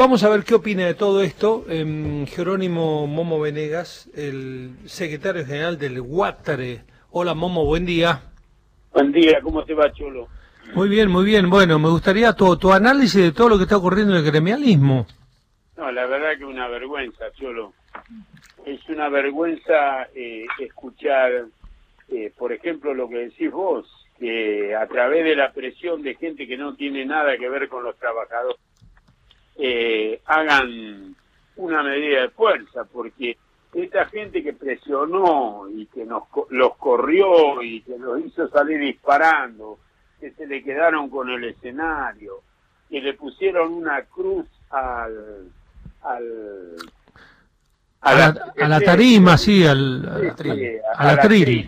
vamos a ver qué opina de todo esto Jerónimo Momo Venegas, el secretario general del Guáttare. Hola Momo, buen día. Buen día, ¿cómo te va, Cholo? Muy bien, muy bien. Bueno, me gustaría tu análisis de todo lo que está ocurriendo en el gremialismo. No, la verdad que una vergüenza, Cholo. Es una vergüenza escuchar, por ejemplo, lo que decís vos, que a través de la presión de gente que no tiene nada que ver con los trabajadores, hagan una medida de fuerza, porque esta gente que presionó y que los corrió y que los hizo salir disparando, que se le quedaron con el escenario, que le pusieron una cruz a la tarima, sí, a la tril.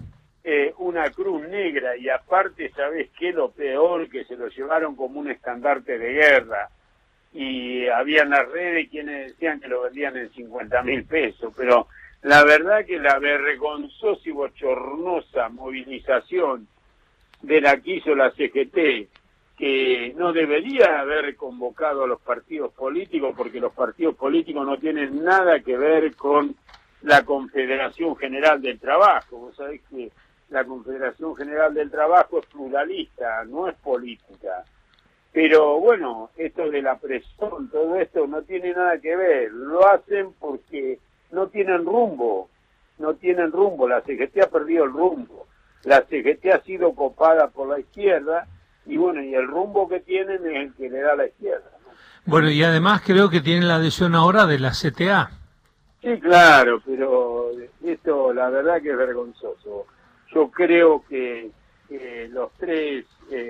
Una cruz negra, y aparte, ¿sabés qué? Lo peor, que se lo llevaron como un estandarte de guerra, y había en las redes quienes decían que lo vendían en 50.000 pesos, pero la verdad que la vergonzosa y bochornosa movilización de la que hizo la CGT, que no debería haber convocado a los partidos políticos, porque los partidos políticos no tienen nada que ver con la Confederación General del Trabajo. Vos sabés que la Confederación General del Trabajo es pluralista, no es política. Pero bueno, esto de la presión, todo esto no tiene nada que ver. Lo hacen porque no tienen rumbo, la CGT ha perdido el rumbo. La CGT ha sido copada por la izquierda, y bueno, y el rumbo que tienen es el que le da la izquierda, ¿no? Bueno, y además creo que tienen la adhesión ahora de la CTA. Sí, claro, pero esto la verdad que es vergonzoso. Yo creo que los tres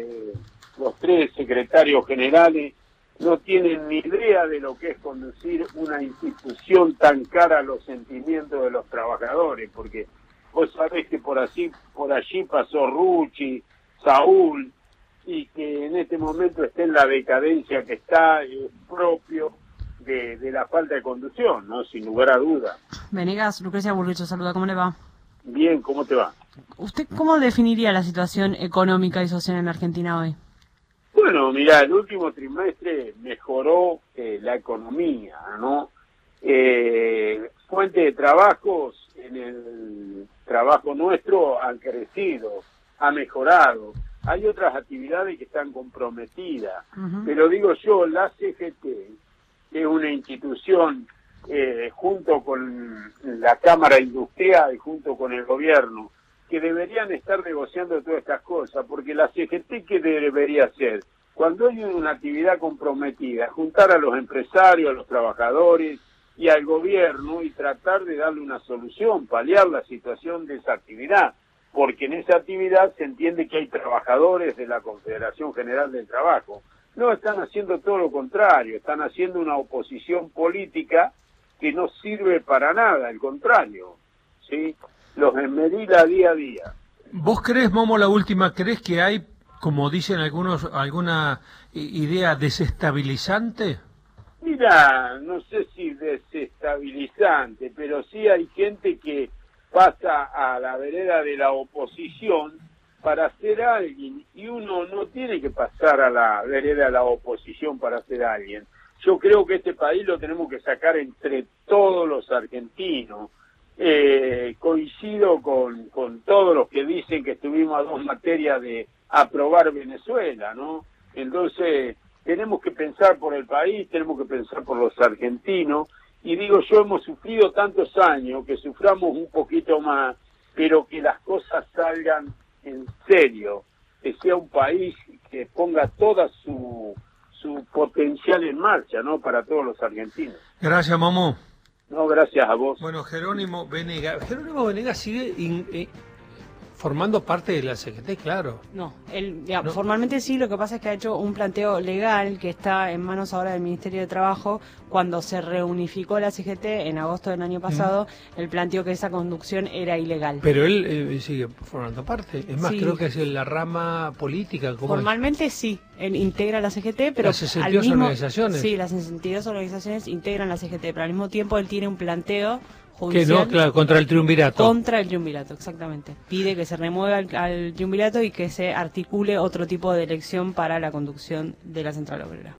secretarios generales no tienen ni idea de lo que es conducir una institución tan cara a los sentimientos de los trabajadores, porque vos sabés que por allí pasó Rucci, Saúl, y que en este momento está en la decadencia que está, propio de la falta de conducción, ¿no? Sin lugar a duda. Venegas, Lucrecia Burricho, saluda, ¿cómo le va? Bien, ¿cómo te va? ¿Usted cómo definiría la situación económica y social en Argentina hoy? Bueno, mirá, el último trimestre mejoró la economía, ¿no? Fuente de trabajos en el trabajo nuestro han crecido, ha mejorado. Hay otras actividades que están comprometidas, pero digo yo, la CGT, que es una institución junto con la Cámara Industrial y junto con el gobierno, que deberían estar negociando todas estas cosas, porque la CGT, ¿qué debería hacer? Cuando hay una actividad comprometida, juntar a los empresarios, a los trabajadores y al gobierno y tratar de darle una solución, paliar la situación de esa actividad, porque en esa actividad se entiende que hay trabajadores de la Confederación General del Trabajo. No, están haciendo todo lo contrario, están haciendo una oposición política que no sirve para nada, al contrario, ¿sí? Los esmerila día a día. ¿Vos crees, Momo, la última, crees que hay, como dicen algunos, alguna idea desestabilizante? Mira, no sé si desestabilizante, pero sí hay gente que pasa a la vereda de la oposición para ser alguien, y uno no tiene que pasar a la vereda de la oposición para ser alguien. Yo creo que este país lo tenemos que sacar entre todos los argentinos. Coincido con todos los que dicen que estuvimos a 2 materias de aprobar Venezuela, ¿no? Entonces, tenemos que pensar por el país, tenemos que pensar por los argentinos, y digo yo, hemos sufrido tantos años, que suframos un poquito más, pero que las cosas salgan en serio, que sea un país que ponga toda su potencial en marcha, ¿no? Para todos los argentinos. Gracias, Momo. No, gracias a vos. Bueno, Jerónimo Venegas sigue formando parte de la CGT, claro. No, él formalmente sí, lo que pasa es que ha hecho un planteo legal que está en manos ahora del Ministerio de Trabajo. Cuando se reunificó la CGT en agosto del año pasado, él planteó que esa conducción era ilegal. Pero él sigue formando parte, es más, sí, creo que es la rama política. Formalmente es? Sí, él integra la CGT, pero las 62 organizaciones. Sí, las 62 organizaciones integran la CGT, pero al mismo tiempo él tiene un planteo judicial. Que no, claro, contra el triunvirato. Contra el triunvirato, exactamente. Pide que se remueva al triunvirato y que se articule otro tipo de elección para la conducción de la central obrera.